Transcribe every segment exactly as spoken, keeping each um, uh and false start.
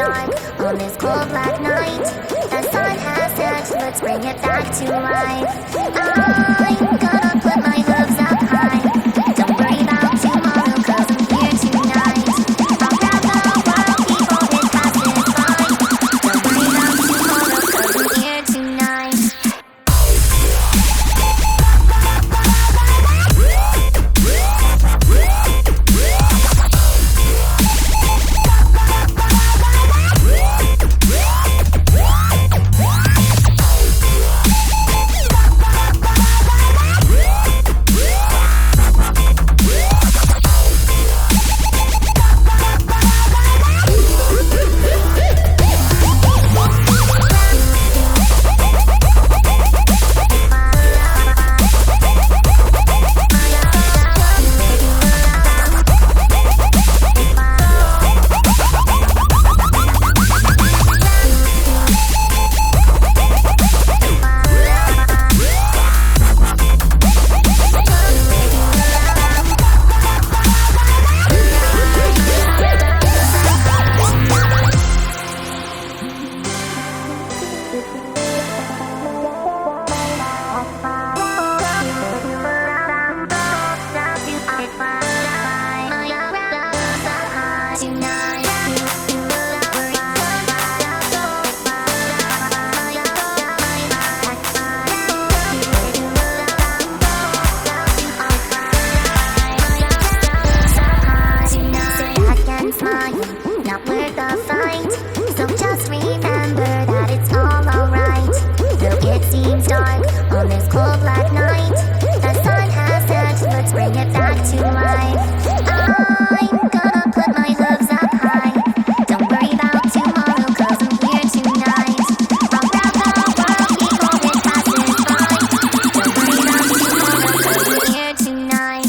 dark on this cold black night. The sun has set, let's bring it back to life. I'm gonna put my hooves up high. Don't worry about tomorrow, cause I'm here tonight. I'll grab the world before it passes by. Don't worry about tomorrow, cause I'm here tonight. Not worth the fight, so just remember that it's all alright. Though it seems dark on this cold black night, the sun has set, let's bring it back to life. I'm gonna put my hooves up high. Don't worry about tomorrow, cause I'm here tonight. I'll grab the world before it passes by. Don't worry about tomorrow, cause I'm here tonight.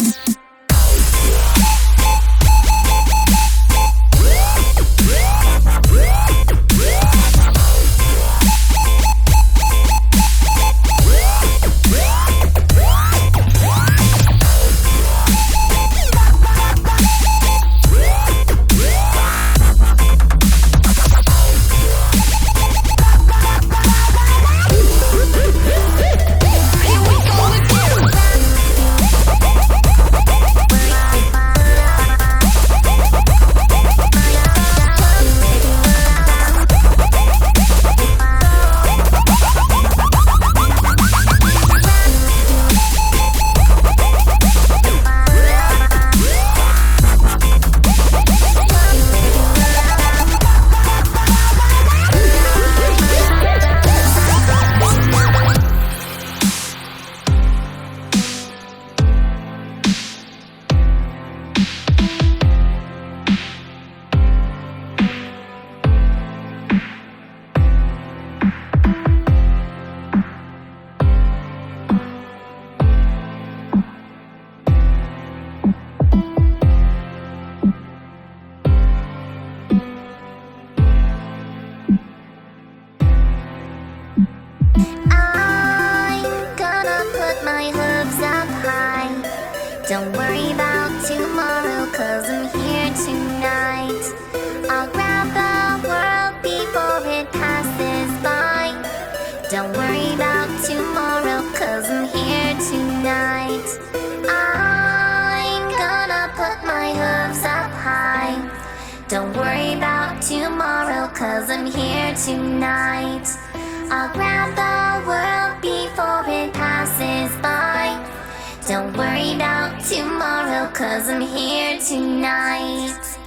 Don't worry about tomorrow, cause I'm here tonight. I'll grab the world before it passes by. Don't worry about tomorrow, cause I'm here tonight. I'm gonna put my hooves up high. Don't worry about tomorrow, cause I'm here tonight. I'll grab the world before it passes by. Don't worry about tomorrow, cause I'm here tonight.